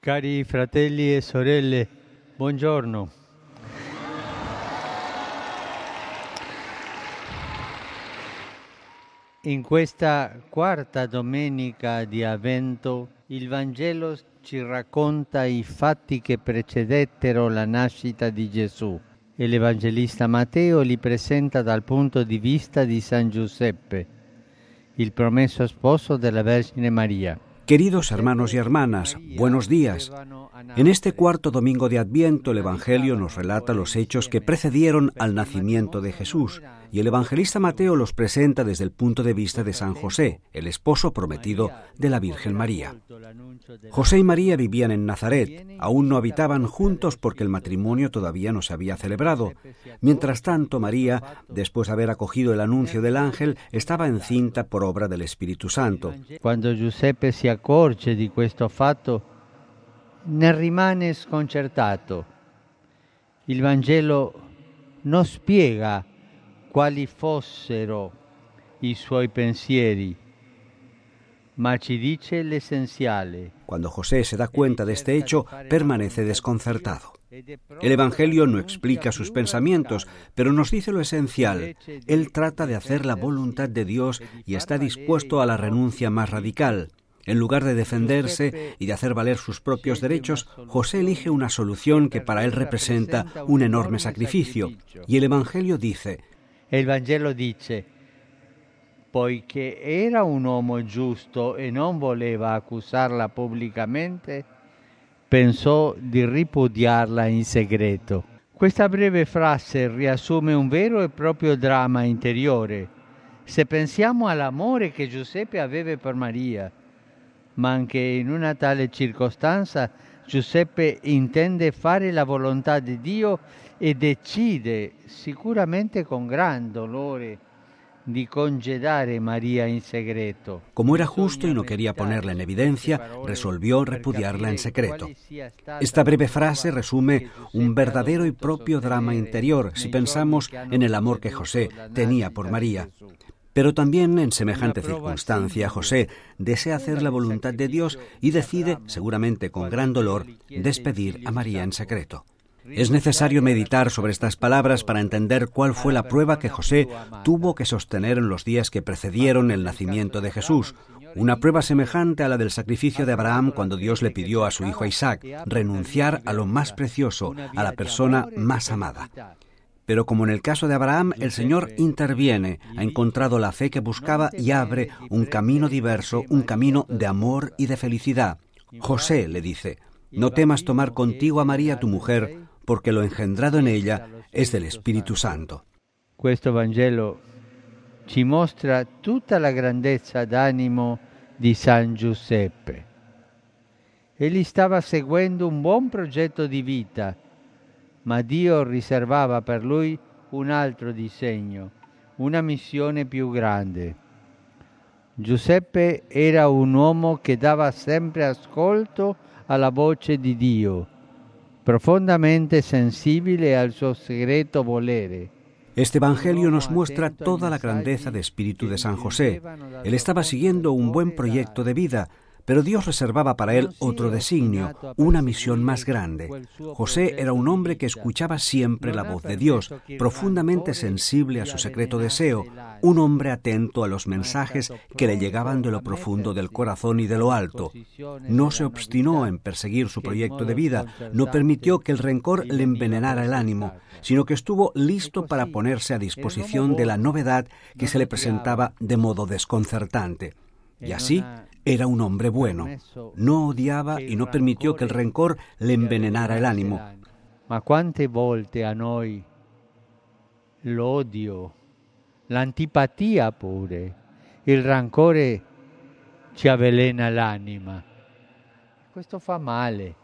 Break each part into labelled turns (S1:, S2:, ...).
S1: Cari fratelli e sorelle, buongiorno. In questa quarta domenica di Avvento, il Vangelo ci racconta i fatti che precedettero la nascita di Gesù e l'Evangelista Matteo li presenta dal punto di vista di San Giuseppe, il promesso sposo della Vergine María.
S2: Queridos hermanos y hermanas, buenos días. En este cuarto domingo de Adviento, el Evangelio nos relata los hechos que precedieron al nacimiento de Jesús, y el evangelista Mateo los presenta desde el punto de vista de San José, el esposo prometido de la Virgen María. José y María vivían en Nazaret, aún no habitaban juntos porque el matrimonio todavía no se había celebrado. Mientras tanto, María, después de haber acogido el anuncio del ángel, estaba encinta por obra del Espíritu Santo.
S1: Quando Giuseppe si accorge di questo fatto, ne rimane sconcertato. Il Vangelo non spiega quali fossero i suoi pensieri, ma ci dice l'essenziale.
S2: Cuando José se da cuenta de este hecho, permanece desconcertado. El Evangelio no explica sus pensamientos, pero nos dice lo esencial. Él trata de hacer la voluntad de Dios y está dispuesto a la renuncia más radical. En lugar de defenderse y de hacer valer sus propios derechos, José elige una solución que para él representa un enorme sacrificio. Y el Evangelio dice:
S1: Il Vangelo dice: poiché era un uomo giusto e non voleva accusarla pubblicamente, pensò di ripudiarla in segreto. Questa breve frase riassume un vero e proprio dramma interiore. Se pensiamo all'amore che Giuseppe aveva per Maria, ma anche in una tale circostanza Giuseppe intende fare la volontà di Dio e decide, sicuramente con gran dolore, di congedare María en secreto.
S2: Como era justo y no quería ponerla en evidencia, resolvió repudiarla en secreto. Esta breve frase resume un verdadero y propio drama interior si pensamos en el amor que José tenía por María. Pero también en semejante circunstancia José desea hacer la voluntad de Dios y decide, seguramente con gran dolor, despedir a María en secreto. Es necesario meditar sobre estas palabras para entender cuál fue la prueba que José tuvo que sostener en los días que precedieron el nacimiento de Jesús. Una prueba semejante a la del sacrificio de Abraham cuando Dios le pidió a su hijo Isaac renunciar a lo más precioso, a la persona más amada. Pero como en el caso de Abraham, el Señor interviene, ha encontrado la fe que buscaba y abre un camino diverso, un camino de amor y de felicidad. José le dice: no temas tomar contigo a María tu mujer, porque lo engendrado en ella es del Espíritu Santo.
S1: Questo Vangelo ci mostra tutta la grandezza d'animo di San Giuseppe. Egli stava seguendo un buon progetto di vita, ma Dio riservava per lui un altro disegno, una missione più grande. Giuseppe era un uomo che dava sempre ascolto alla voce di Dio, profondamente sensibile al suo segreto volere.
S2: Este Evangelio nos muestra toda la grandeza de espíritu de San José. Él estaba siguiendo un buen proyecto de vida, pero Dios reservaba para él otro designio, una misión más grande. José era un hombre que escuchaba siempre la voz de Dios, profundamente sensible a su secreto deseo, un hombre atento a los mensajes que le llegaban de lo profundo del corazón y de lo alto. No se obstinó en perseguir su proyecto de vida, no permitió que el rencor le envenenara el ánimo, sino que estuvo listo para ponerse a disposición de la novedad que se le presentaba de modo desconcertante. Y así era un hombre bueno. No odiaba y no permitió que el rencor le envenenara el ánimo.
S1: Ma quante volte a noi l'odio, l'antipatia pure, il rancore ci avvelena l'anima. Questo fa male.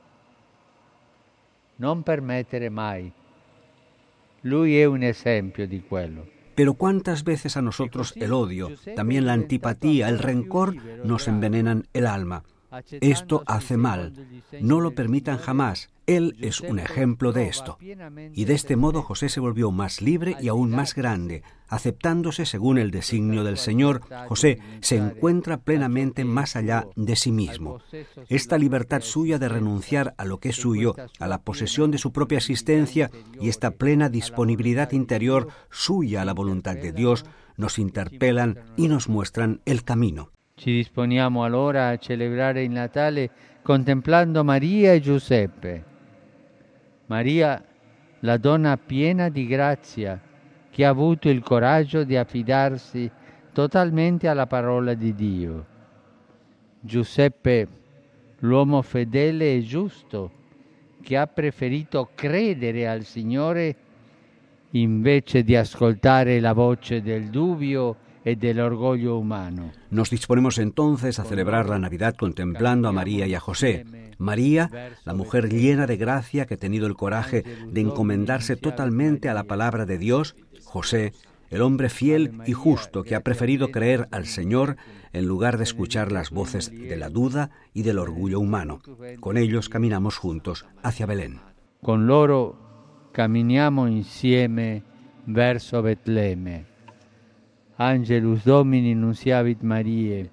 S1: Non permettere mai. Lui è un esempio di quello.
S2: Pero cuántas veces a nosotros el odio, también la antipatía, el rencor nos envenenan el alma. Esto hace mal. No lo permitan jamás. Él es un ejemplo de esto. Y de este modo José se volvió más libre y aún más grande. Aceptándose según el designio del Señor, José se encuentra plenamente más allá de sí mismo. Esta libertad suya de renunciar a lo que es suyo, a la posesión de su propia existencia, y esta plena disponibilidad interior suya a la voluntad de Dios, nos interpelan y nos muestran el camino.
S1: Ci disponiamo allora a celebrare il Natale contemplando Maria e Giuseppe. Maria, la donna piena di grazia, che ha avuto il coraggio di affidarsi totalmente alla parola di Dio. Giuseppe, l'uomo fedele e giusto, che ha preferito credere al Signore invece di ascoltare la voce del dubbio y del orgullo humano.
S2: Nos disponemos entonces a celebrar la Navidad contemplando a María y a José. María, la mujer llena de gracia que ha tenido el coraje de encomendarse totalmente a la palabra de Dios. José, el hombre fiel y justo que ha preferido creer al Señor en lugar de escuchar las voces de la duda y del orgullo humano. Con ellos caminamos juntos hacia Belén.
S1: Con loro camminiamo insieme verso Betlemme. Angelus Domini nunciavit Mariae,